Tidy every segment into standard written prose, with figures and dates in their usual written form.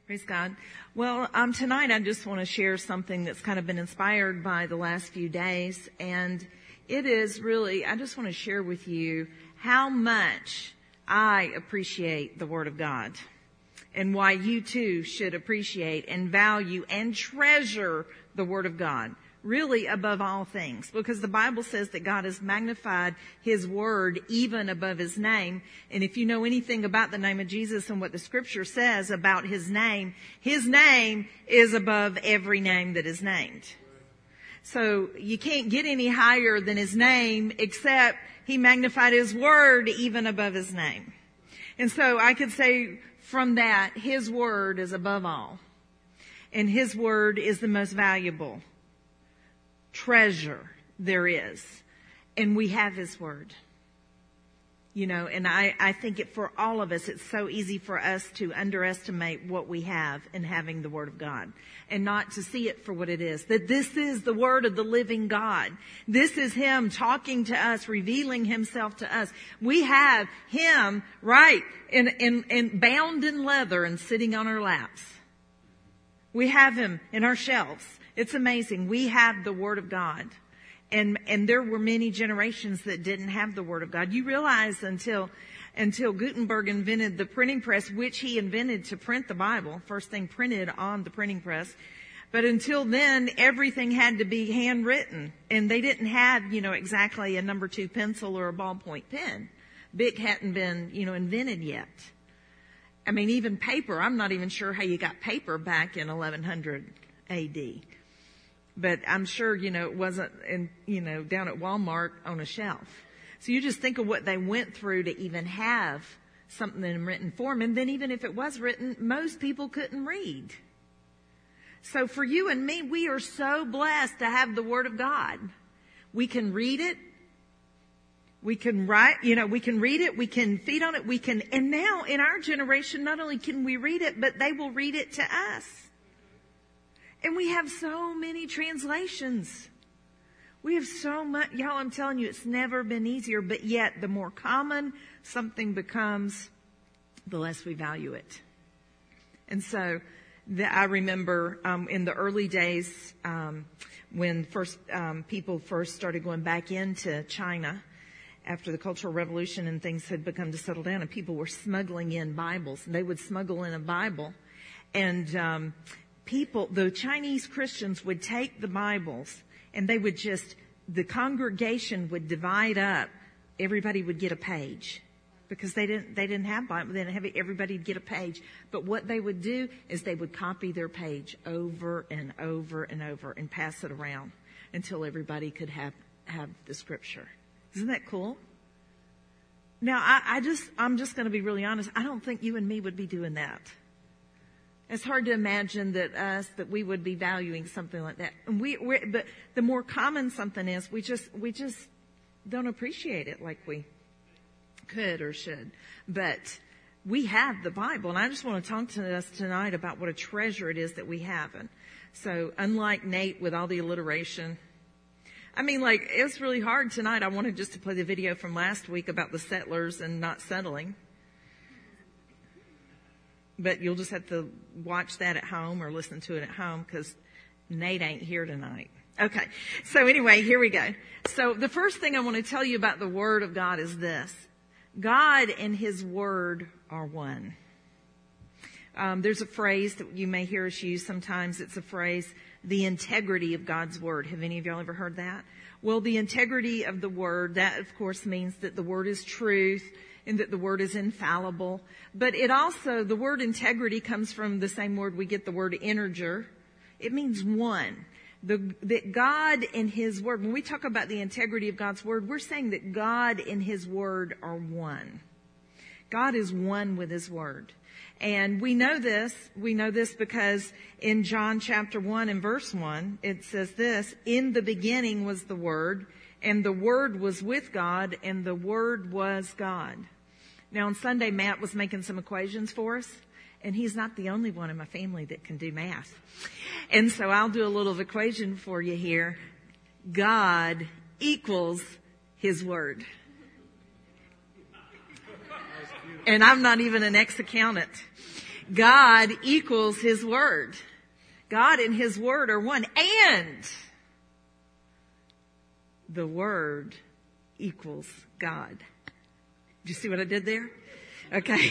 Praise God. Well, tonight I just want to share something that's kind of been inspired by the last few days. And it is really, I just want to share with you how much I appreciate the Word of God and why you too should appreciate and value and treasure the Word of God. Really above all things, because the Bible says that God has magnified His Word even above His name. And if you know anything about the name of Jesus and what the Scripture says about His name is above every name that is named. So you can't get any higher than His name, except He magnified His Word even above His name. And so I could say from that, His Word is above all. And His Word is the most valuable treasure there is. And we have His Word. You know, and I think for all of us, it's so easy for us to underestimate what we have in having the Word of God and not to see it for what it is. That this is the Word of the living God. This is Him talking to us, revealing Himself to us. We have Him, right, in bound in leather and sitting on our laps. We have Him in our shelves. It's amazing. We have the Word of God. And there were many generations that didn't have the Word of God. You realize until Gutenberg invented the printing press, which he invented to print the Bible, first thing printed on the printing press. But until then, everything had to be handwritten. And they didn't have, exactly a number 2 pencil or a ballpoint pen. Bic hadn't been, invented yet. I mean, even paper. I'm not even sure how you got paper back in 1100 A.D. But I'm sure, it wasn't down at Walmart on a shelf. So you just think of what they went through to even have something in written form. And then even if it was written, most people couldn't read. So for you and me, we are so blessed to have the Word of God. We can read it. We can write, we can read it. We can feed on it. And now in our generation, not only can we read it, but they will read it to us. And we have so many translations. We have so much. Y'all, I'm telling you, it's never been easier. But yet, the more common something becomes, the less we value it. And so, I remember in the early days when people first started going back into China after the Cultural Revolution and things had begun to settle down, and people were smuggling in Bibles. And they would smuggle in a Bible, and the Chinese Christians would take the Bibles and they would the congregation would divide up. Everybody would get a page because they didn't have Bible. They didn't have it. Everybody'd get a page. But what they would do is they would copy their page over and over and over and pass it around until everybody could have the Scripture. Isn't that cool? Now, I'm just going to be really honest. I don't think you and me would be doing that. It's hard to imagine that we would be valuing something like that. And but the more common something is, we just don't appreciate it like we could or should. But we have the Bible, and I just want to talk to us tonight about what a treasure it is that we have. And so, unlike Nate with all the alliteration, it's really hard tonight. I wanted just to play the video from last week about the settlers and not settling. But you'll just have to watch that at home or listen to it at home because Nate ain't here tonight. Okay. So anyway, here we go. So the first thing I want to tell you about the Word of God is this. God and His Word are one. There's a phrase that you may hear us use sometimes. It's a phrase, the integrity of God's Word. Have any of y'all ever heard that? Well, the integrity of the Word, that of course means that the Word is truth, and that the Word is infallible. But the word integrity comes from the same word we get the word integer. It means one. That God and His Word, when we talk about the integrity of God's Word, we're saying that God and His Word are one. God is one with His Word. And we know this because in John chapter 1 and verse 1, it says this, in the beginning was the Word, and the Word was with God, and the Word was God. Now, on Sunday, Matt was making some equations for us, and he's not the only one in my family that can do math. And so I'll do a little equation for you here. God equals His Word. And I'm not even an ex-accountant. God equals His Word. God and His Word are one. And the Word equals God. Did you see what I did there? Okay.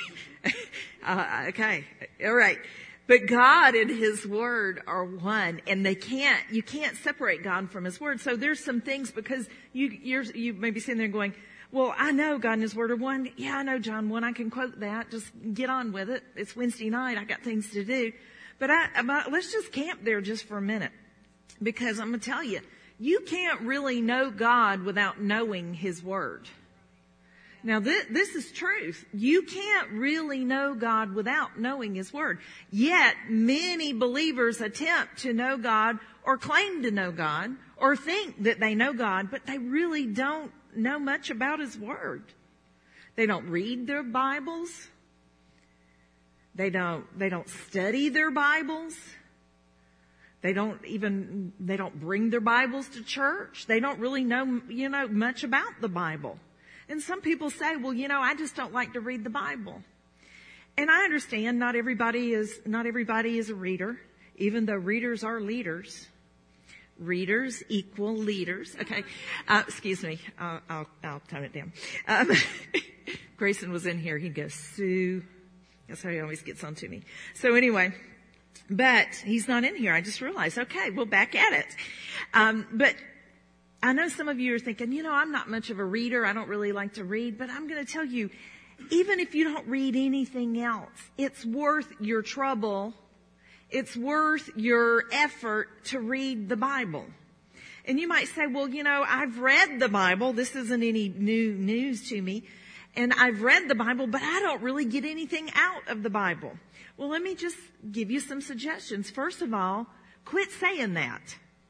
Okay. All right. But God and His Word are one, and you can't separate God from His Word. So there's some things, because you may be sitting there going, well, I know God and His Word are one. Yeah, I know John 1. I can quote that. Just get on with it. It's Wednesday night. I got things to do. But let's just camp there just for a minute, because I'm going to tell you, you can't really know God without knowing His Word. Now, this is truth. You can't really know God without knowing His Word. Yet, many believers attempt to know God, or claim to know God, or think that they know God, but they really don't know much about His Word. They don't read their Bibles. They don't study their Bibles. They don't bring their Bibles to church. They don't really know, much about the Bible. And some people say, well, I just don't like to read the Bible. And I understand not everybody is a reader, even though readers are leaders. Readers equal leaders. Okay. Excuse me. I'll tone it down. Grayson was in here. He goes, Sue. That's how he always gets on to me. So anyway, but he's not in here. I just realized, okay, we'll back at it. But I know some of you are thinking, I'm not much of a reader. I don't really like to read, but I'm going to tell you, even if you don't read anything else, it's worth your trouble. It's worth your effort to read the Bible. And you might say, well, I've read the Bible. This isn't any new news to me. And I've read the Bible, but I don't really get anything out of the Bible. Well, let me just give you some suggestions. First of all, quit saying that.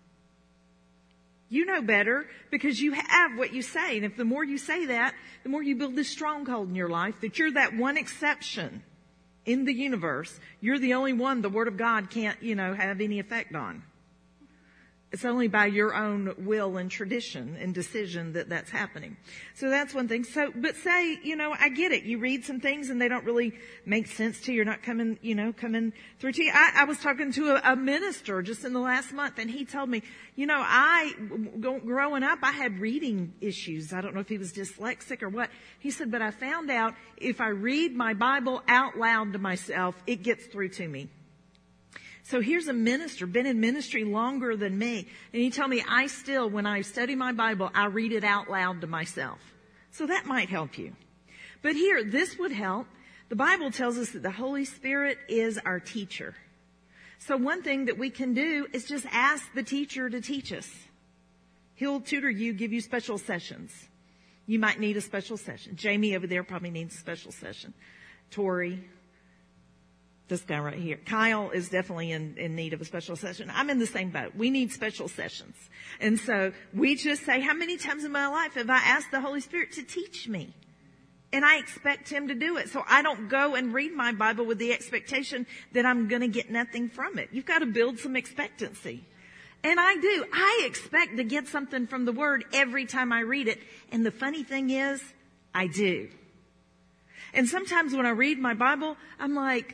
You know better, because you have what you say. And if the more you say that, the more you build this stronghold in your life that you're that one exception in the universe. You're the only one the Word of God can't, have any effect on. It's only by your own will and tradition and decision that that's happening. So that's one thing. But say, I get it. You read some things and they don't really make sense to you. You're not coming through to you. I was talking to a minister just in the last month, and he told me, growing up, I had reading issues. I don't know if he was dyslexic or what. He said, but I found out if I read my Bible out loud to myself, it gets through to me. So here's a minister, been in ministry longer than me. And he told me, when I study my Bible, I read it out loud to myself. So that might help you. But here, this would help. The Bible tells us that the Holy Spirit is our teacher. So one thing that we can do is just ask the teacher to teach us. He'll tutor you, give you special sessions. You might need a special session. Jamie over there probably needs a special session. Tori. This guy right here. Kyle is definitely in need of a special session. I'm in the same boat. We need special sessions. And so we just say, how many times in my life have I asked the Holy Spirit to teach me? And I expect Him to do it. So I don't go and read my Bible with the expectation that I'm going to get nothing from it. You've got to build some expectancy. And I do. I expect to get something from the Word every time I read it. And the funny thing is, I do. And sometimes when I read my Bible, I'm like,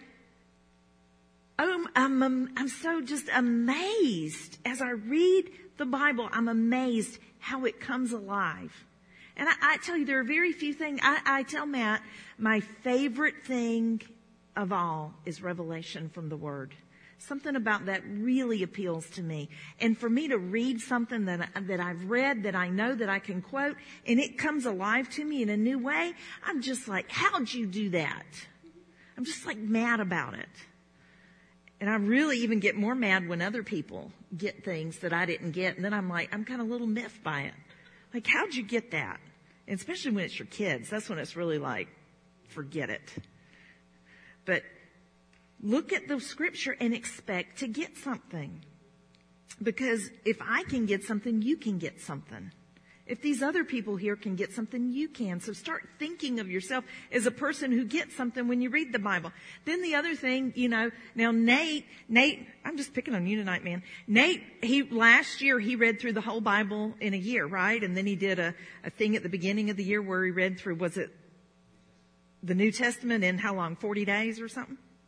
I'm so just amazed. As I read the Bible, I'm amazed how it comes alive. And I tell you, there are very few things. I tell Matt, my favorite thing of all is revelation from the Word. Something about that really appeals to me. And for me to read something that I've read, that I know that I can quote, and it comes alive to me in a new way, I'm just like, how'd you do that? I'm just like mad about it. And I really even get more mad when other people get things that I didn't get. And then I'm kind of a little miffed by it. Like, how'd you get that? And especially when it's your kids. That's when it's really like, forget it. But look at the Scripture and expect to get something. Because if I can get something, you can get something. If these other people here can get something, you can. So start thinking of yourself as a person who gets something when you read the Bible. Then the other thing, now Nate, I'm just picking on you tonight, man. Nate, last year he read through the whole Bible in a year, right? And then he did a thing at the beginning of the year where he read through, was it the New Testament in how long? 40 days or something?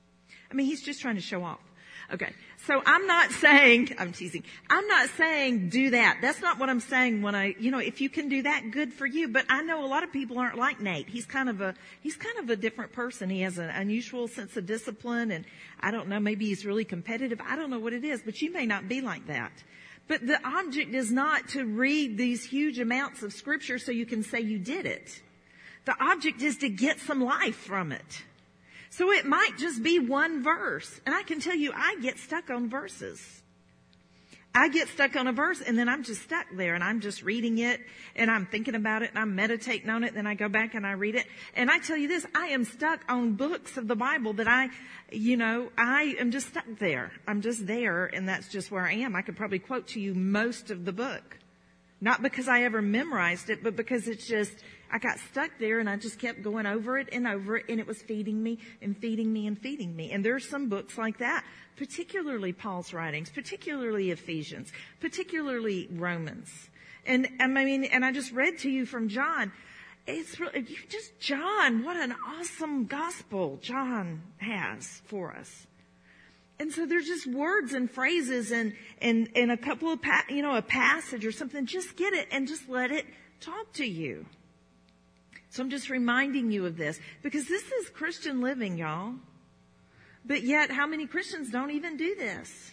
I mean, he's just trying to show off. Okay. So I'm teasing. I'm not saying do that. That's not what I'm saying when if you can do that, good for you. But I know a lot of people aren't like Nate. He's kind of a different person. He has an unusual sense of discipline, and I don't know, maybe he's really competitive. I don't know what it is, but you may not be like that. But the object is not to read these huge amounts of scripture so you can say you did it. The object is to get some life from it. So it might just be one verse. And I can tell you, I get stuck on verses. I get stuck on a verse and then I'm just stuck there and I'm just reading it and I'm thinking about it and I'm meditating on it. Then I go back and I read it. And I tell you this, I am stuck on books of the Bible that I am just stuck there. I'm just there and that's just where I am. I could probably quote to you most of the book. Not because I ever memorized it, but because it's just, I got stuck there and I just kept going over it and it was feeding me and feeding me and feeding me. And there are some books like that, particularly Paul's writings, particularly Ephesians, particularly Romans. And I just read to you from John. It's really, John, what an awesome gospel John has for us. And so there's just words and phrases and a couple of, a passage or something. Just get it and just let it talk to you. So I'm just reminding you of this because this is Christian living, y'all. But yet, how many Christians don't even do this?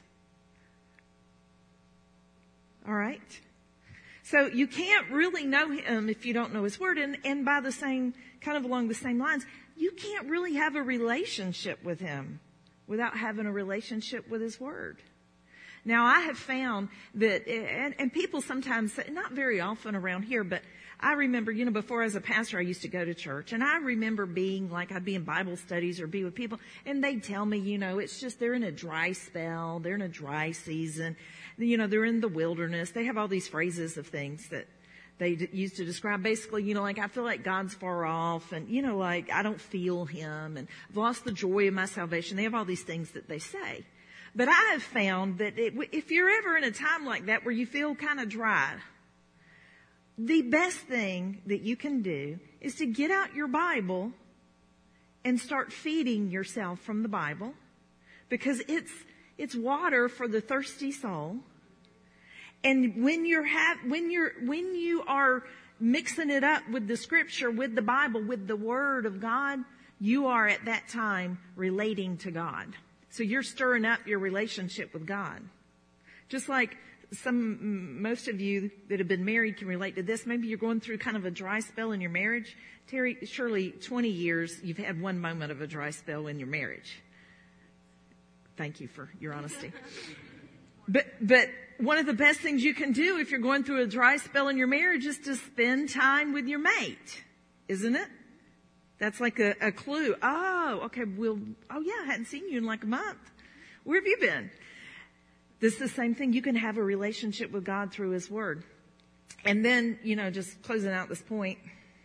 All right. So you can't really know him if you don't know his word. And by the same, kind of along the same lines, you can't really have a relationship with him without having a relationship with his word. Now, I have found that, and people sometimes say, not very often around here, but I remember, before as a pastor, I used to go to church, and I remember being like, I'd be in Bible studies or be with people, and they'd tell me, it's just they're in a dry spell, they're in a dry season, they're in the wilderness. They have all these phrases of things that they use to describe basically, like I feel like God's far off and, like I don't feel him and I've lost the joy of my salvation. They have all these things that they say. But I have found that if you're ever in a time like that where you feel kind of dry, the best thing that you can do is to get out your Bible and start feeding yourself from the Bible because it's water for the thirsty soul. And when you are mixing it up with the scripture, with the Bible, with the word of God, you are at that time relating to God. So you're stirring up your relationship with God. Just like most of you that have been married can relate to this. Maybe you're going through kind of a dry spell in your marriage. Terry, surely 20 years you've had one moment of a dry spell in your marriage. Thank you for your honesty. But one of the best things you can do if you're going through a dry spell in your marriage is to spend time with your mate, isn't it? That's like a clue. Oh, okay. I hadn't seen you in like a month. Where have you been? This is the same thing. You can have a relationship with God through his word. And then, just closing out this point.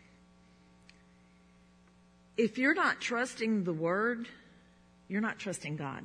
If you're not trusting the word, you're not trusting God.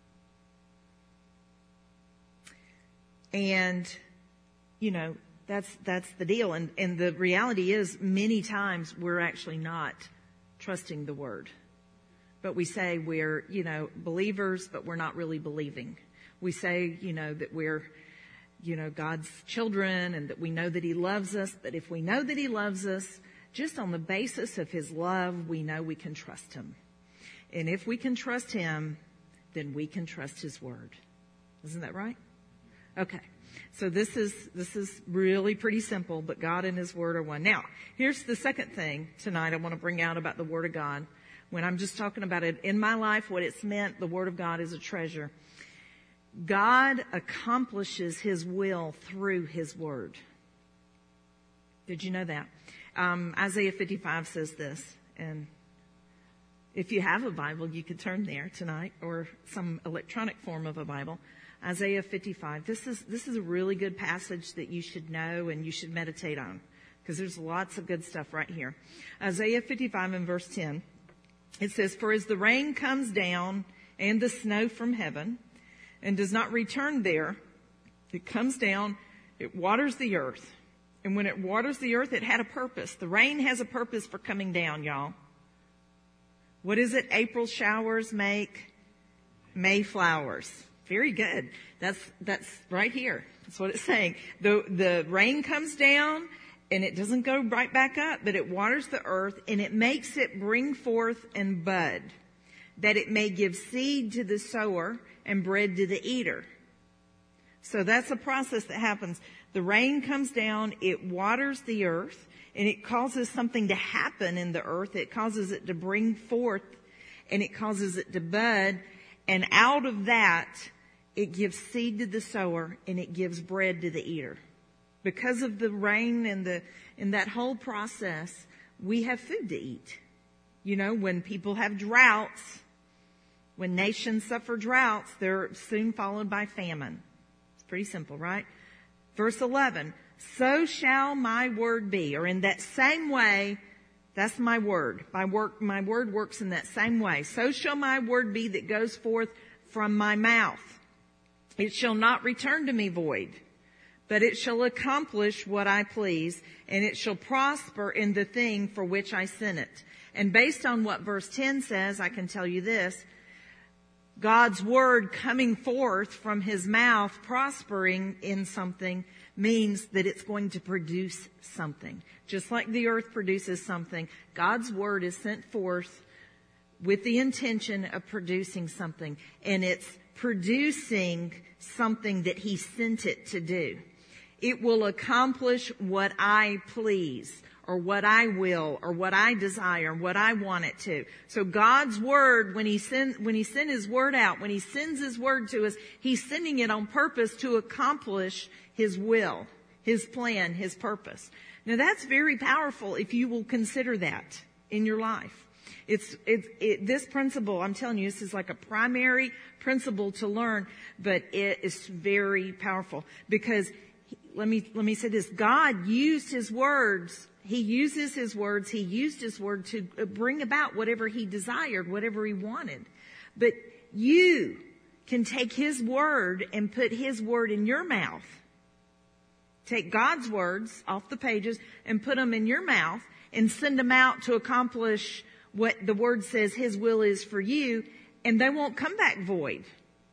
And, that's the deal. And the reality is many times we're actually not trusting the word. But we say we're, believers, but we're not really believing. We say, that we're, God's children and that we know that he loves us. But if we know that he loves us, just on the basis of his love, we know we can trust him. And if we can trust him, then we can trust his word. Isn't that right? Okay. So this is really pretty simple, but God and his word are one. Now, here's the second thing tonight I want to bring out about the word of God. When I'm just talking about it in my life, what it's meant, the word of God is a treasure. God accomplishes his will through his word. Did you know that? Isaiah 55 says this, and if you have a Bible, you could turn there tonight, or some electronic form of a Bible. Isaiah 55. This is a really good passage that you should know and you should meditate on, because there's lots of good stuff right here. Isaiah 55 and verse 10. It says, "For as the rain comes down and the snow from heaven, and does not return there, it comes down, it waters the earth. And when it waters the earth, it had a purpose." The rain has a purpose for coming down, y'all. What is it April showers make? Mayflowers. Very good. That's right here. That's what it's saying. The rain comes down and it doesn't go right back up, but it waters the earth and it makes it bring forth and bud, that it may give seed to the sower and bread to the eater. So that's a process that happens. The rain comes down, it waters the earth, and it causes something to happen in the earth. It causes it to bring forth, and it causes it to bud, and out of that, it gives seed to the sower, and it gives bread to the eater. Because of the rain and that whole process, we have food to eat. You know, when people have droughts, when nations suffer droughts, they're soon followed by famine. It's pretty simple, right? Verse 11, so shall my word be, or in that same way, that's my word. My word works in that same way. So shall my word be that goes forth from my mouth. It shall not return to me void, but it shall accomplish what I please, and it shall prosper in the thing for which I sent it. And based on what verse 10 says, I can tell you this. God's word coming forth from his mouth, prospering in something, means that it's going to produce something. Just like the earth produces something, God's word is sent forth with the intention of producing something. And it's producing something that he sent it to do. It will accomplish what I please, or what I will, or what I desire, what I want it to. So God's word, when he sent his word out, when he sends his word to us, he's sending it on purpose to accomplish his will, his plan, his purpose. Now that's very powerful if you will consider that in your life. This principle, I'm telling you, this is like a primary principle to learn, but it is very powerful because let me say this. God used his words. He uses his words. He used his word to bring about whatever he desired, whatever he wanted. But you can take his word and put his word in your mouth. Take God's words off the pages and put them in your mouth and send them out to accomplish what the word says his will is for you, and they won't come back void.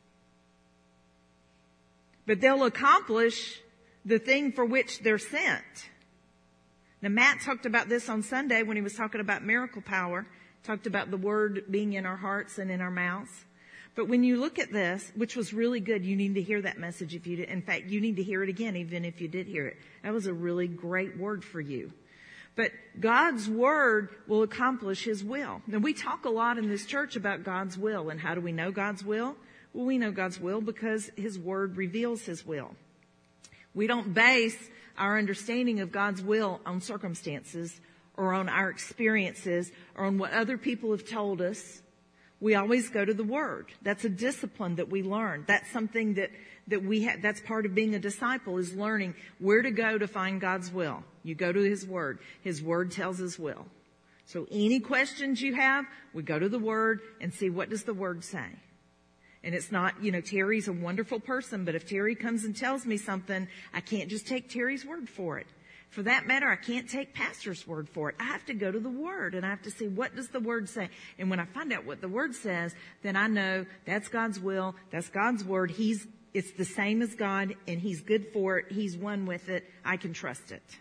But they'll accomplish the thing for which they're sent. Now, Matt talked about this on Sunday when he was talking about miracle power, talked about the word being in our hearts and in our mouths. But when you look at this, which was really good, you need to hear that message if you did. In fact, you need to hear it again, even if you did hear it. That was a really great word for you. But God's word will accomplish his will. Now, we talk a lot in this church about God's will. And how do we know God's will? Well, we know God's will because his word reveals his will. We don't base our understanding of God's will on circumstances or on our experiences or on what other people have told us. We always go to the Word. That's a discipline that we learn. That's something that we have. That's part of being a disciple, is learning where to go to find God's will. You go to his Word. His Word tells his will. So any questions you have, we go to the Word and see what does the Word say. And it's not, Terry's a wonderful person, but if Terry comes and tells me something, I can't just take Terry's word for it. For that matter, I can't take Pastor's word for it. I have to go to the Word and I have to see what does the Word say. And when I find out what the Word says, then I know that's God's will, that's God's Word. It's the same as God and he's good for it. He's one with it. I can trust it.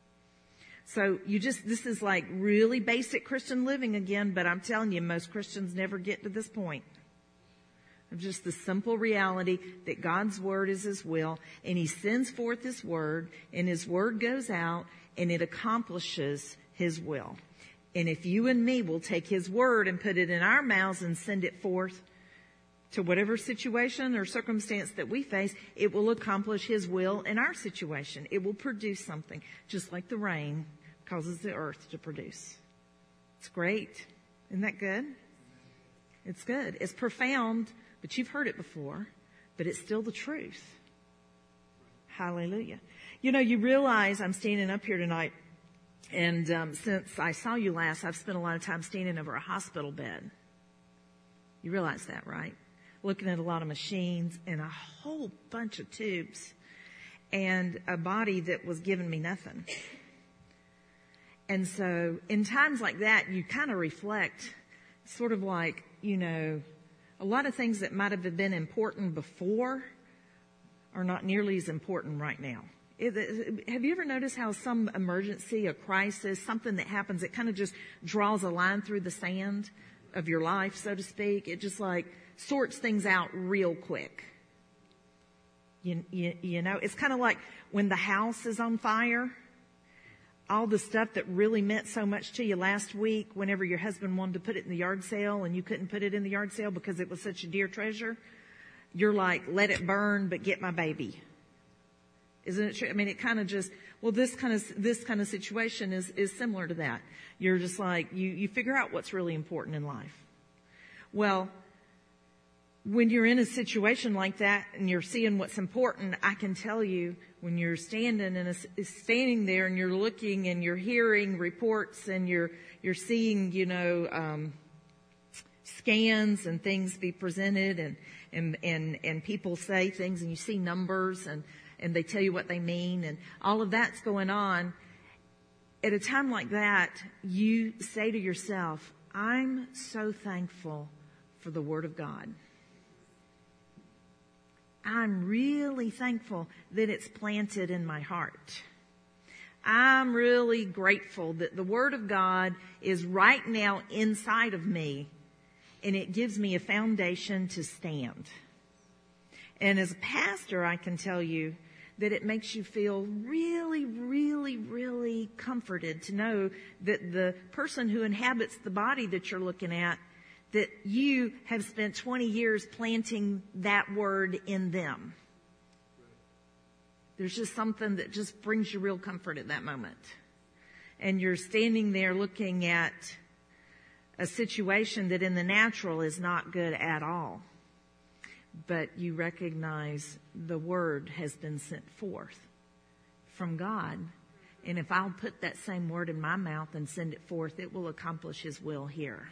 So this is like really basic Christian living again, but I'm telling you, most Christians never get to this point. Of just the simple reality that God's word is his will, and he sends forth his word, and his word goes out, and it accomplishes his will. And if you and me will take his word and put it in our mouths and send it forth to whatever situation or circumstance that we face, it will accomplish his will in our situation. It will produce something, just like the rain causes the earth to produce. It's great. Isn't that good? It's good. It's profound. But you've heard it before, but it's still the truth. Hallelujah. You realize I'm standing up here tonight, and since I saw you last, I've spent a lot of time standing over a hospital bed. You realize that, right? Looking at a lot of machines and a whole bunch of tubes and a body that was giving me nothing. And so in times like that, you kind of reflect, sort of like, A lot of things that might have been important before are not nearly as important right now. Have you ever noticed how some emergency, a crisis, something that happens, it kind of just draws a line through the sand of your life, so to speak? It just like sorts things out real quick. You know, it's kind of like when the house is on fire. All the stuff that really meant so much to you last week, whenever your husband wanted to put it in the yard sale and you couldn't put it in the yard sale because it was such a dear treasure, you're like, let it burn, but get my baby. Isn't it true? I mean, it kind of just, well, this kind of situation is similar to that. You're just like, you figure out what's really important in life. Well, when you're in a situation like that and you're seeing what's important, I can tell you when you're standing there and you're looking and you're hearing reports and you're seeing, scans and things be presented and people say things and you see numbers and they tell you what they mean and all of that's going on. At a time like that, you say to yourself, I'm so thankful for the Word of God. I'm really thankful that it's planted in my heart. I'm really grateful that the Word of God is right now inside of me and it gives me a foundation to stand. And as a pastor, I can tell you that it makes you feel really, really, really comforted to know that the person who inhabits the body that you're looking at, that you have spent 20 years planting that word in them. There's just something that just brings you real comfort at that moment. And you're standing there looking at a situation that in the natural is not good at all. But you recognize the word has been sent forth from God. And if I'll put that same word in my mouth and send it forth, it will accomplish His will here.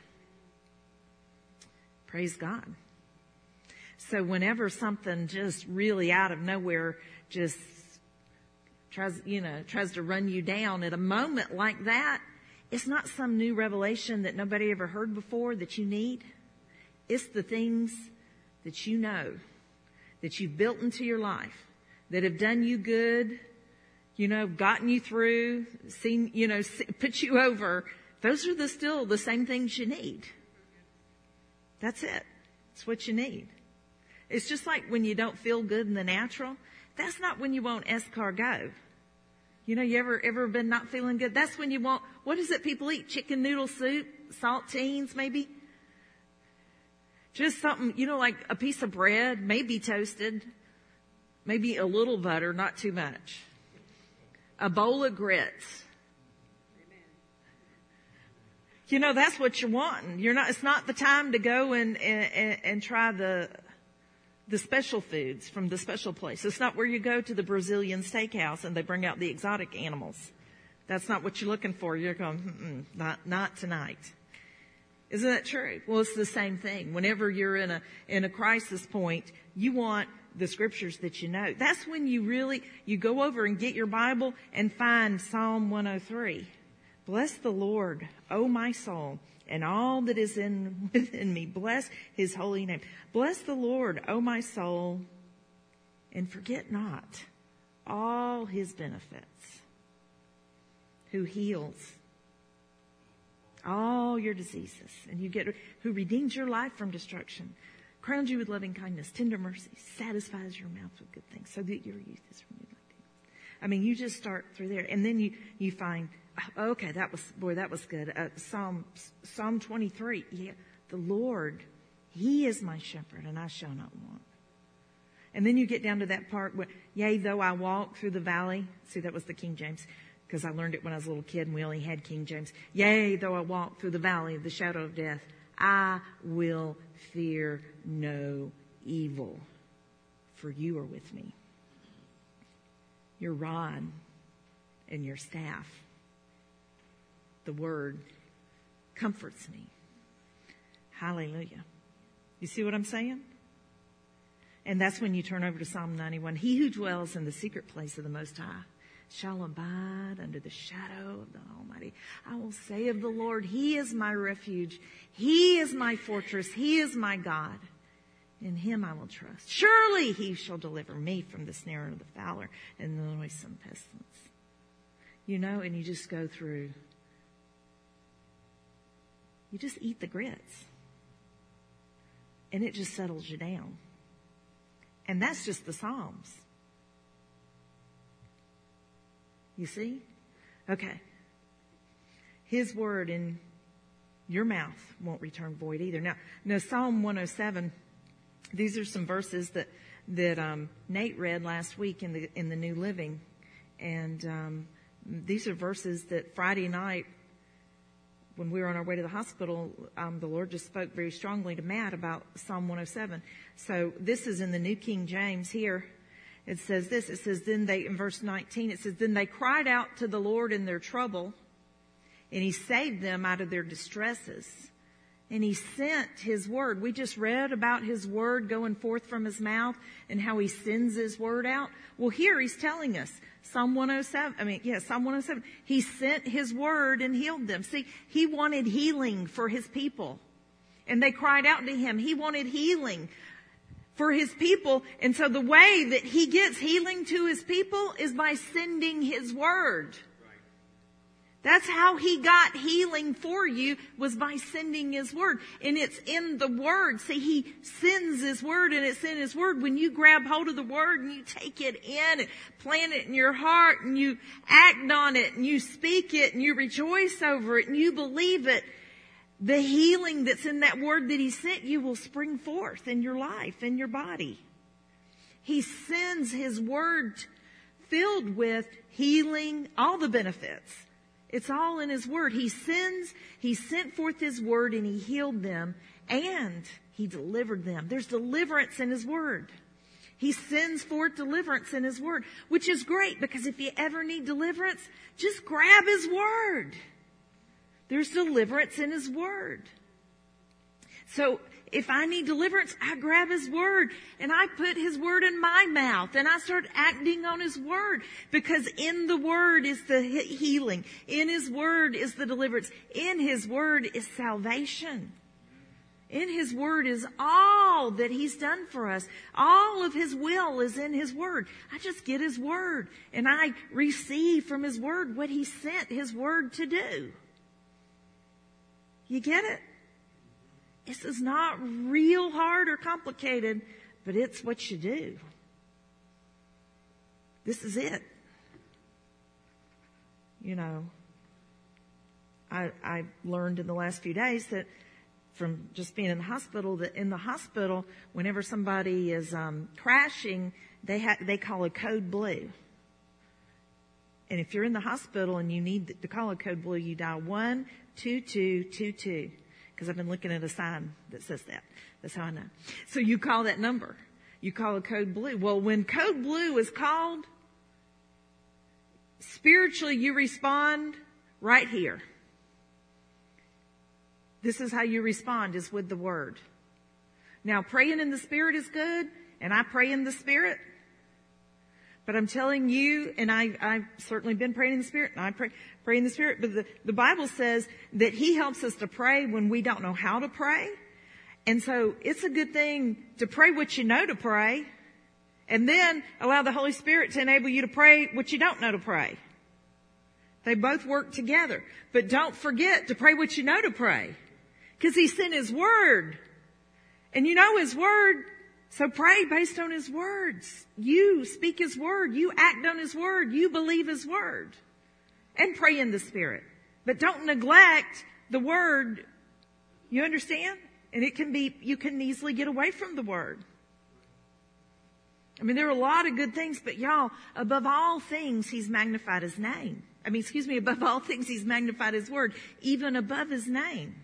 Praise God. So whenever something just really out of nowhere just tries to run you down at a moment like that, it's not some new revelation that nobody ever heard before that you need. It's the things that you know, that you've built into your life, that have done you good, gotten you through, put you over. Those are still the same things you need. That's it. It's what you need. It's just like when you don't feel good in the natural. That's not when you want escargot. You ever been not feeling good? That's when you want, what is it people eat? Chicken noodle soup, saltines maybe? Just something, like a piece of bread, maybe toasted, maybe a little butter, not too much. A bowl of grits. That's what you're wanting. It's not the time to go and try the special foods from the special place. It's not where you go to the Brazilian steakhouse and they bring out the exotic animals. That's not what you're looking for. You're going, not tonight. Isn't that true? Well, it's the same thing. Whenever you're in a crisis point, you want the scriptures that you know. That's when you go over and get your Bible and find Psalm 103. Bless the Lord, O my soul, and all that is within me. Bless His holy name. Bless the Lord, O my soul, and forget not all His benefits, who heals all your diseases, and who redeems your life from destruction, crowns you with loving kindness, tender mercy, satisfies your mouth with good things, so that your youth is renewed like the eagles. I mean, you just start through there, and then you find, okay, that was good. Psalm 23. Yeah, the Lord, He is my shepherd, and I shall not want. And then you get down to that part where, yea, though I walk through the valley. See, that was the King James, because I learned it when I was a little kid and we only had King James. Yea, though I walk through the valley of the shadow of death, I will fear no evil, for you are with me. Your rod and your staff, the word, comforts me. Hallelujah. You see what I'm saying? And that's when you turn over to Psalm 91. He who dwells in the secret place of the Most High shall abide under the shadow of the Almighty. I will say of the Lord, He is my refuge. He is my fortress. He is my God. In him I will trust. Surely he shall deliver me from the snare of the fowler and the noisome pestilence. You know, and you just go through. You just eat the grits. And it just settles you down. And that's just the Psalms. You see? Okay. His word in your mouth won't return void either. Now Psalm 107, these are some verses that Nate read last week in the New Living. And these are verses that Friday night, when we were on our way to the hospital, the Lord just spoke very strongly to Matt about Psalm 107. So this is in the New King James here. It says this. It says, then they, in verse 19, it says, then they cried out to the Lord in their trouble, and he saved them out of their distresses. And he sent his word. We just read about his word going forth from his mouth and how he sends his word out. Well, here he's telling us, Psalm 107. He sent his word and healed them. See, he wanted healing for his people. And they cried out to him. He wanted healing for his people. And so the way that he gets healing to his people is by sending his word. That's how he got healing for you, was by sending his word. And it's in the word. See, he sends his word, and it's in his word. When you grab hold of the word and you take it in and plant it in your heart and you act on it and you speak it and you rejoice over it and you believe it, the healing that's in that word that he sent you will spring forth in your life, in your body. He sends his word filled with healing, all the benefits. It's all in his word. He sent forth his word and he healed them and he delivered them. There's deliverance in his word. He sends forth deliverance in his word, which is great, because if you ever need deliverance, just grab his word. There's deliverance in his word. So if I need deliverance, I grab his word and I put his word in my mouth and I start acting on his word, because in the word is the healing. In his word is the deliverance. In his word is salvation. In his word is all that he's done for us. All of his will is in his word. I just get his word and I receive from his word what he sent his word to do. You get it? This is not real hard or complicated, but it's what you do. This is it. You know, I learned in the last few days that from just being in the hospital, that in the hospital, whenever somebody is crashing, they call a code blue. And if you're in the hospital and you need to call a code blue, you dial 12222. Because I've been looking at a sign that says that. That's how I know. So you call that number. You call a code blue. Well, when code blue is called, spiritually you respond right here. This is how you respond, is with the word. Now, praying in the Spirit is good, and I pray in the Spirit. But I'm telling you, and I've certainly been praying in the Spirit, and I pray in the Spirit, but the Bible says that he helps us to pray when we don't know how to pray. And so it's a good thing to pray what you know to pray, and then allow the Holy Spirit to enable you to pray what you don't know to pray. They both work together. But don't forget to pray what you know to pray, because he sent his word. And you know his word. So pray based on his words. You speak his word. You act on his word. You believe his word. And pray in the Spirit. But don't neglect the word. You understand? And you can easily get away from the word. I mean, there are a lot of good things, but y'all, above all things, he's magnified his name. Above all things, he's magnified his word, even above his name.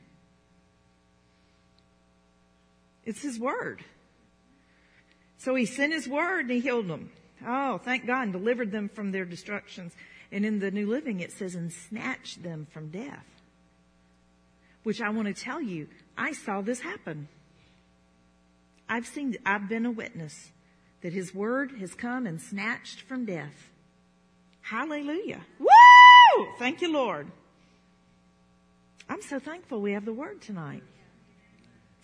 It's his word. So he sent his word and he healed them. Oh, thank God, and delivered them from their destructions. And in the New Living, it says, and snatched them from death. Which I want to tell you, I saw this happen. I've been a witness that his word has come and snatched from death. Hallelujah. Woo! Thank you, Lord. I'm so thankful we have the word tonight.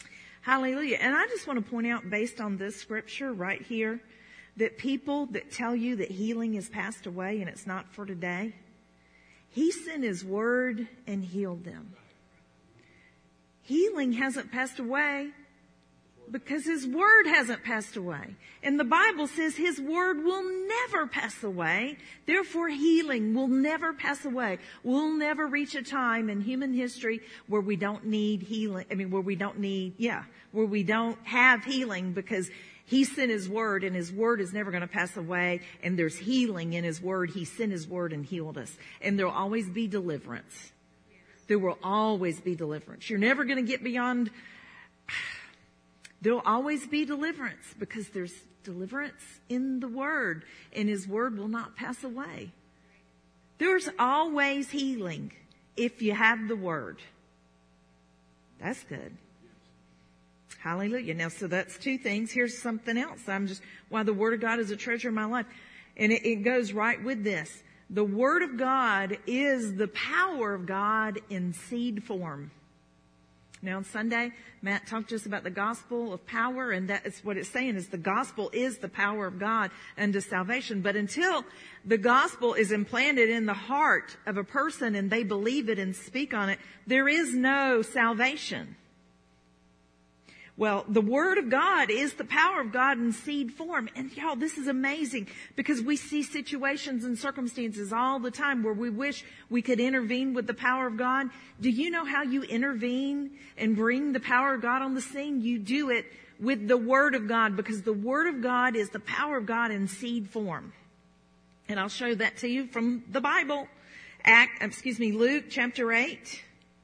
Hallelujah. And I just want to point out, based on this scripture right here, that people that tell you that healing has passed away and it's not for today, He sent His word and healed them. Healing hasn't passed away because His word hasn't passed away. And the Bible says His word will never pass away. Therefore, healing will never pass away. We'll never reach a time in human history where we don't need healing. Where we don't have healing, because He sent His word, and His word is never going to pass away. And there's healing in His word. He sent His word and healed us. And there'll always be deliverance. There will always be deliverance. You're never going to get beyond. There'll always be deliverance, because there's deliverance in the word, and His word will not pass away. There's always healing if you have the word. That's good. Hallelujah. Now, so that's two things. Here's something else. Why the word of God is a treasure in my life. And it goes right with this. The word of God is the power of God in seed form. Now on Sunday, Matt talked to us about the gospel of power, and that is what it's saying, is the gospel is the power of God unto salvation. But until the gospel is implanted in the heart of a person and they believe it and speak on it, there is no salvation. Well, the word of God is the power of God in seed form. And y'all, this is amazing, because we see situations and circumstances all the time where we wish we could intervene with the power of God. Do you know how you intervene and bring the power of God on the scene? You do it with the word of God, because the word of God is the power of God in seed form. And I'll show that to you from the Bible. Luke chapter 8.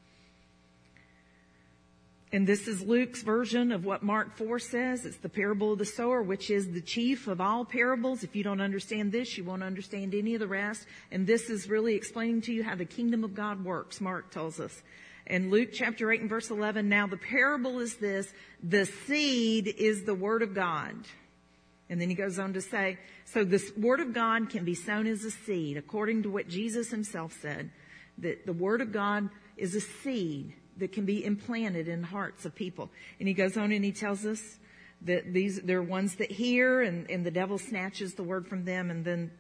And this is Luke's version of what Mark 4 says. It's the parable of the sower, which is the chief of all parables. If you don't understand this, you won't understand any of the rest. And this is really explaining to you how the kingdom of God works, Mark tells us. And Luke chapter 8 and verse 11, now the parable is this: the seed is the word of God. And then he goes on to say, so this word of God can be sown as a seed, according to what Jesus himself said, that the word of God is a seed that can be implanted in hearts of people. And he goes on and he tells us that they're ones that hear, and the devil snatches the word from them. And then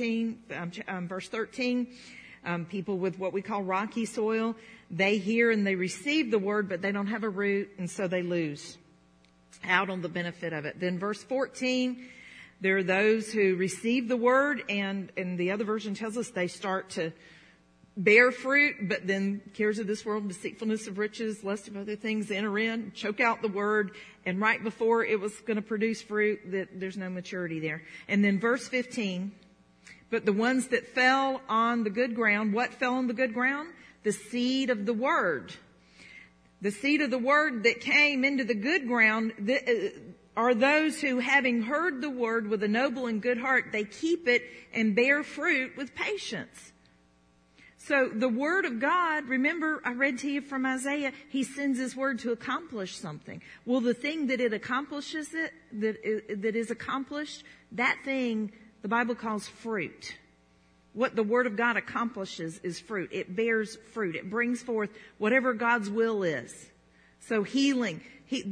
verse 13, people with what we call rocky soil, they hear and they receive the word, but they don't have a root, and so they lose out on the benefit of it. Then verse 14, there are those who receive the word, and the other version tells us they start to bear fruit, but then cares of this world, deceitfulness of riches, lust of other things enter in, choke out the word, and right before it was going to produce fruit, that there's no maturity there. And then verse 15, but the ones that fell on the good ground, what fell on the good ground? The seed of the word. The seed of the word that came into the good ground are those who, having heard the word with a noble and good heart, they keep it and bear fruit with patience. So the word of God, remember I read to you from Isaiah, he sends his word to accomplish something. Well, the thing that it accomplishes, that is accomplished, that thing the Bible calls fruit. What the word of God accomplishes is fruit. It bears fruit. It brings forth whatever God's will is. So healing,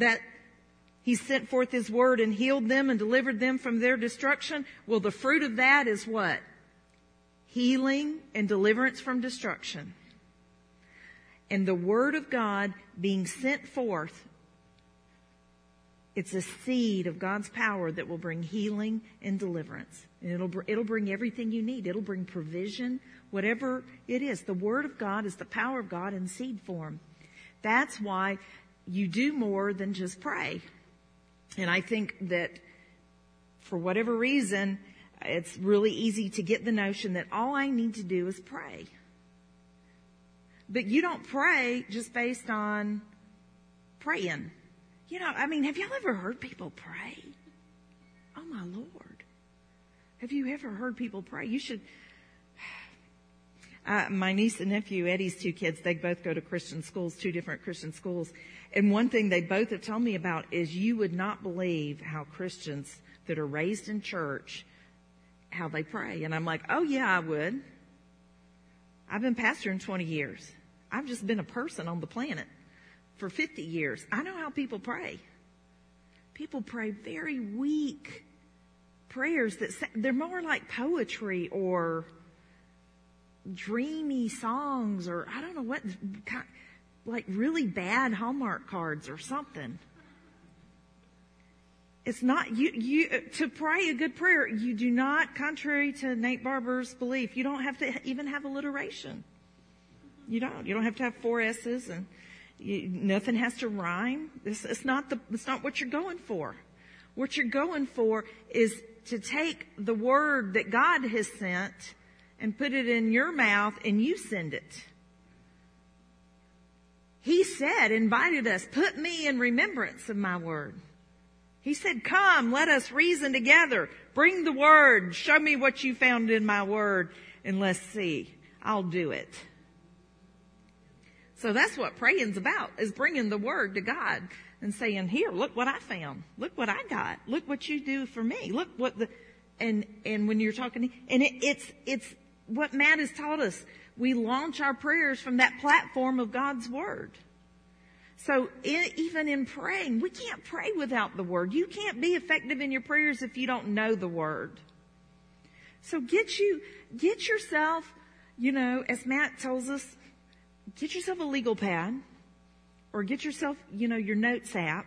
he sent forth his word and healed them and delivered them from their destruction. Well, the fruit of that is what? Healing and deliverance from destruction. And the word of God being sent forth, it's a seed of God's power that will bring healing and deliverance. And it'll bring everything you need. It'll bring provision, whatever it is. The word of God is the power of God in seed form. That's why you do more than just pray. And I think that for whatever reason, it's really easy to get the notion that all I need to do is pray. But you don't pray just based on praying. You know, have y'all ever heard people pray? Oh my Lord. Have you ever heard people pray? You should. My niece and nephew, Eddie's two kids, they both go to Christian schools, two different Christian schools. And one thing they both have told me about is you would not believe how Christians that are raised in church, how they pray. And I'm like, oh yeah, I would. I've been pastoring 20 years. I've just been a person on the planet for 50 years. I know how people pray. People pray very weak prayers they're more like poetry or dreamy songs, or I don't know what, like really bad Hallmark cards or something. It's not, to pray a good prayer, you do not, contrary to Nate Barber's belief, you don't have to even have alliteration. You don't have to have 4 S's, and nothing has to rhyme. It's not what you're going for. What you're going for is to take the word that God has sent and put it in your mouth and you send it. He said, invited us, put me in remembrance of my word. He said, come, let us reason together. Bring the word. Show me what you found in my word, and let's see. I'll do it. So that's what praying's about, is bringing the word to God and saying, here, look what I found. Look what I got. Look what you do for me. Look what and when you're talking, and it's what Matt has taught us. We launch our prayers from that platform of God's word. So even in praying, we can't pray without the word. You can't be effective in your prayers if you don't know the word. So get yourself, as Matt tells us, get yourself a legal pad, or get yourself, your notes app,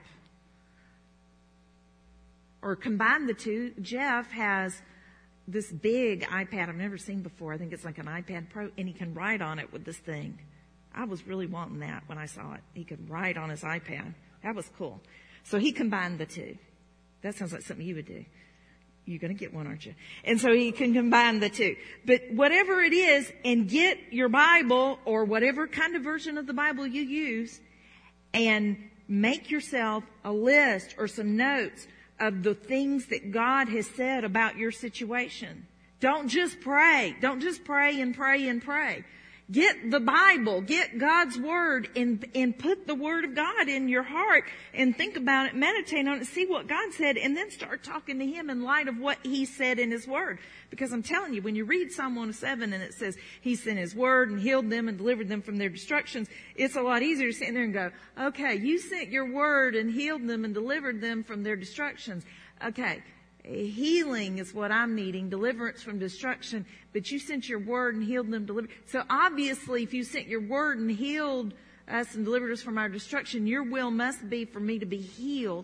or combine the two. Jeff has this big iPad I've never seen before. I think it's like an iPad Pro, and he can write on it with this thing. I was really wanting that when I saw it. He could write on his iPad. That was cool. So he combined the two. That sounds like something you would do. You're going to get one, aren't you? And so he can combine the two. But whatever it is, and get your Bible or whatever kind of version of the Bible you use, and make yourself a list or some notes of the things that God has said about your situation. Don't just pray. Don't just pray and pray and pray. Get the Bible, get God's word, and put the word of God in your heart and think about it, meditate on it, see what God said, and then start talking to Him in light of what He said in His word. Because I'm telling you, when you read Psalm 107 and it says He sent His word and healed them and delivered them from their destructions, it's a lot easier to sit there and go, okay, you sent your word and healed them and delivered them from their destructions. Okay. Healing is what I'm needing, deliverance from destruction, but you sent your word and healed them, delivered. So obviously, if you sent your word and healed us and delivered us from our destruction, your will must be for me to be healed.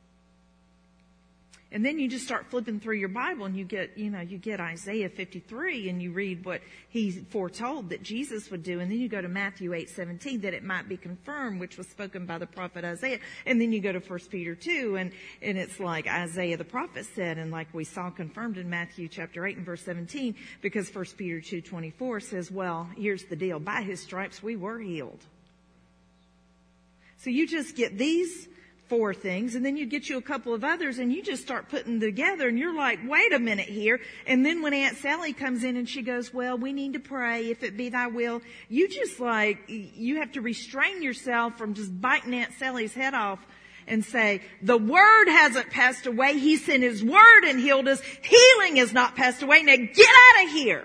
And then you just start flipping through your Bible and you get Isaiah 53 and you read what He foretold that Jesus would do. And then you go to Matthew 8:17, that it might be confirmed, which was spoken by the prophet Isaiah. And then you go to 1 Peter 2 and it's like Isaiah the prophet said, and like we saw confirmed in Matthew chapter 8 and verse 17, because 1 Peter 2:24 says, well, here's the deal. By His stripes we were healed. So you just get these 4 things, and then you get you a couple of others, and you just start putting them together, and you're like, wait a minute here. And then when Aunt Sally comes in and she goes, well, we need to pray, if it be thy will, you have to restrain yourself from just biting Aunt Sally's head off and say, the word hasn't passed away. He sent His word and healed us. Healing has not passed away. Now get out of here.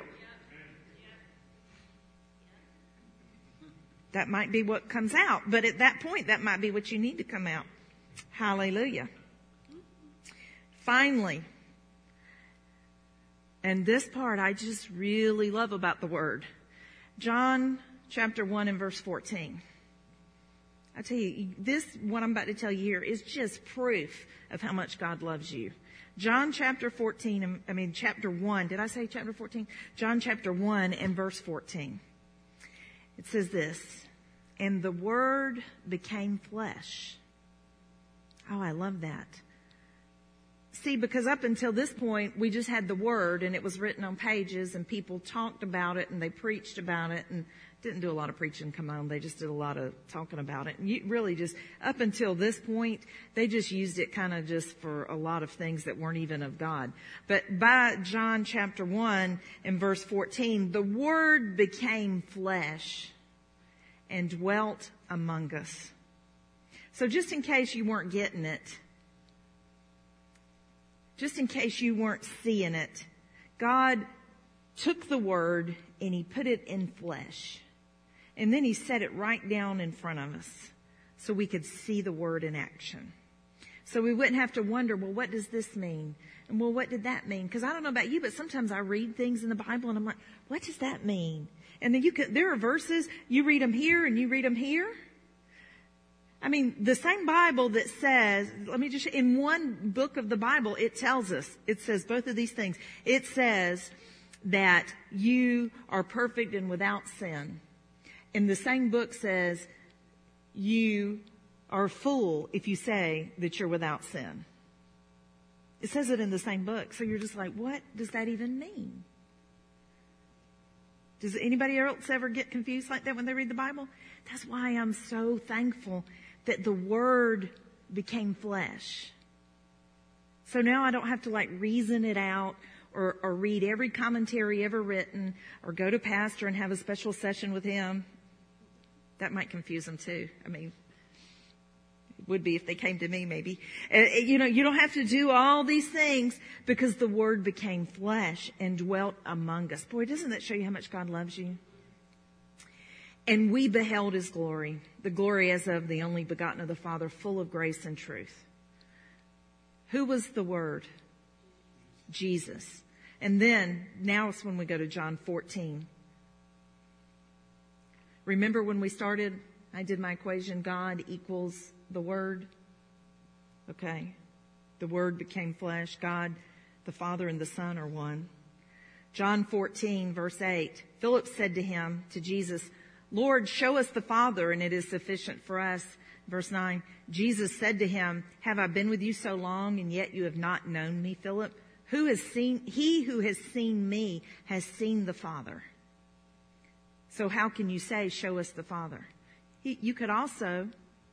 That might be what comes out, but at that point, that might be what you need to come out. Hallelujah. Finally, and this part I just really love about the word. John chapter 1 and verse 14. I tell you, what I'm about to tell you here is just proof of how much God loves you. John chapter 1. Did I say chapter 14? John chapter 1 and verse 14. It says this, and the word became flesh. Oh, I love that. See, because up until this point, we just had the word and it was written on pages and people talked about it and they preached about it and didn't do a lot of preaching, come on. They just did a lot of talking about it. And you really just, up until this point, they just used it kind of just for a lot of things that weren't even of God. But by John chapter 1 and verse 14, the word became flesh and dwelt among us. So just in case you weren't getting it, just in case you weren't seeing it, God took the word and He put it in flesh. And then He set it right down in front of us so we could see the word in action. So we wouldn't have to wonder, well, what does this mean? And well, what did that mean? Because I don't know about you, but sometimes I read things in the Bible and I'm like, what does that mean? And then there are verses, you read them here and you read them here. I mean, the same Bible that says, in one book of the Bible, it tells us, it says both of these things. It says that you are perfect and without sin. And the same book says you are a fool if you say that you're without sin. It says it in the same book. So you're just like, what does that even mean? Does anybody else ever get confused like that when they read the Bible? That's why I'm so thankful that the Word became flesh. So now I don't have to reason it out or read every commentary ever written or go to pastor and have a special session with him. That might confuse them too. I mean, it would be if they came to me maybe. You don't have to do all these things because the Word became flesh and dwelt among us. Boy, doesn't that show you how much God loves you? And we beheld His glory, the glory as of the only begotten of the Father, full of grace and truth. Who was the Word? Jesus. And then, now it's when we go to John 14. Remember when we started, I did my equation, God equals the Word? Okay. The Word became flesh. God, the Father, and the Son are one. John 14, verse 8. Philip said to him, to Jesus, Lord, show us the Father, and it is sufficient for us. Verse 9, Jesus said to him, have I been with you so long, and yet you have not known me, Philip? He who has seen me has seen the Father. So how can you say, show us the Father? You could also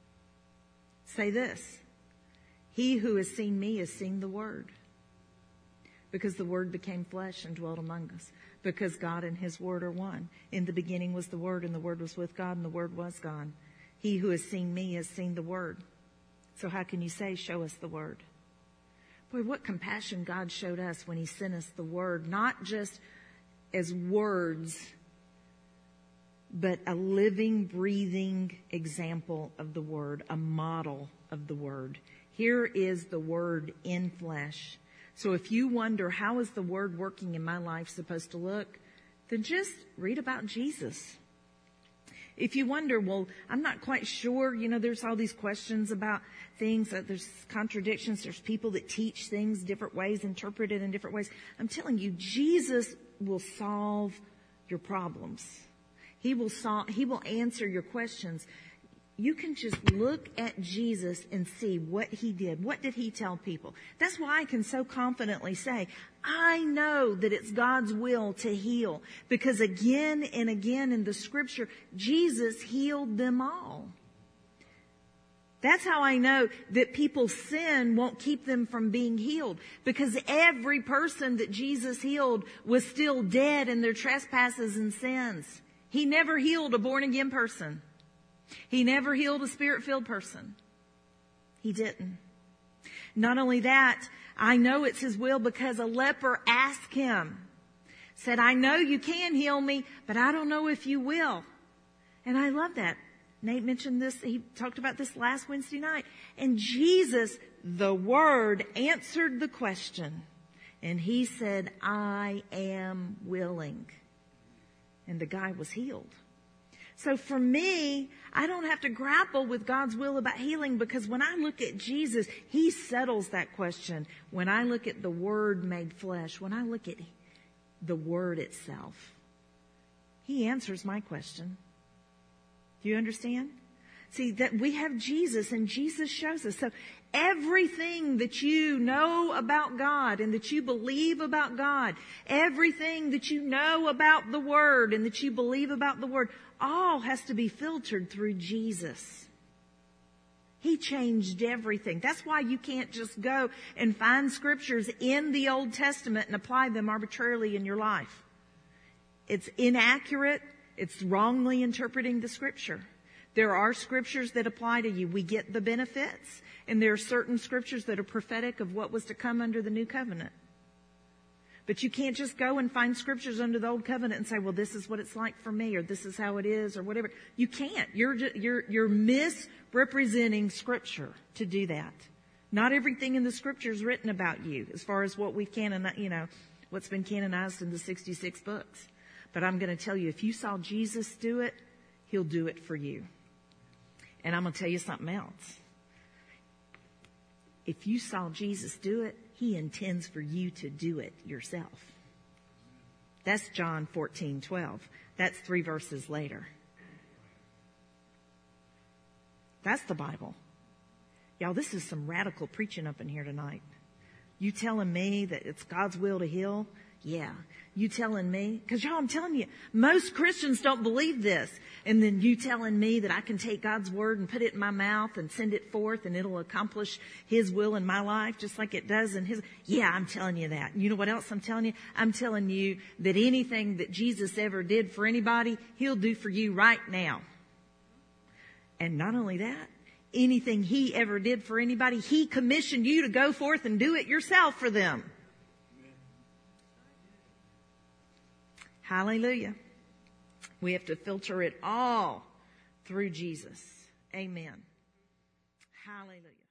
say this, he who has seen me has seen the Word. Because the Word became flesh and dwelt among us. Because God and His Word are one. In the beginning was the Word, and the Word was with God, and the Word was God. He who has seen me has seen the Word. So how can you say, show us the Word? Boy, what compassion God showed us when He sent us the Word, not just as words, but a living, breathing example of the Word, a model of the Word. Here is the Word in flesh. So if you wonder, how is the Word working in my life supposed to look? Then just read about Jesus. If you wonder, well, I'm not quite sure, there's all these questions about things, there's contradictions, there's people that teach things different ways, interpret it in different ways. I'm telling you, Jesus will solve your problems. He will answer your questions. You can just look at Jesus and see what He did. What did He tell people? That's why I can so confidently say, I know that it's God's will to heal. Because again and again in the Scripture, Jesus healed them all. That's how I know that people's sin won't keep them from being healed. Because every person that Jesus healed was still dead in their trespasses and sins. He never healed a born-again person. He never healed a Spirit-filled person. He didn't. Not only that, I know it's His will because a leper asked Him, said, I know you can heal me, but I don't know if you will. And I love that. Nate mentioned this. He talked about this last Wednesday night. And Jesus, the Word, answered the question. And He said, I am willing. And the guy was healed. So for me, I don't have to grapple with God's will about healing because when I look at Jesus, He settles that question. When I look at the Word made flesh, when I look at the Word itself, He answers my question. Do you understand? See, that we have Jesus and Jesus shows us. So everything that you know about God and that you believe about God, everything that you know about the Word and that you believe about the Word, all has to be filtered through Jesus. He changed everything. That's why you can't just go and find scriptures in the Old Testament and apply them arbitrarily in your life. It's inaccurate. It's wrongly interpreting the Scripture. There are scriptures that apply to you. We get the benefits. And there are certain scriptures that are prophetic of what was to come under the new covenant. But you can't just go and find scriptures under the old covenant and say, well, this is what it's like for me, or this is how it is, or whatever. You can't. You're misrepresenting scripture to do that. Not everything in the scripture is written about you as far as what we've what's been canonized in the 66 books. But I'm going to tell you, if you saw Jesus do it, he'll do it for you. And I'm going to tell you something else. If you saw Jesus do it, he intends for you to do it yourself. That's John 14:12. That's 3 verses later. That's the Bible. Y'all, this is some radical preaching up in here tonight. You telling me that it's God's will to heal? Yeah. You telling me? Because y'all, I'm telling you, most Christians don't believe this. And then you telling me that I can take God's word and put it in my mouth and send it forth and it'll accomplish his will in my life just like it does in his. Yeah, I'm telling you that. You know what else I'm telling you? I'm telling you that anything that Jesus ever did for anybody, he'll do for you right now. And not only that, anything he ever did for anybody, he commissioned you to go forth and do it yourself for them. Hallelujah. We have to filter it all through Jesus. Amen. Hallelujah.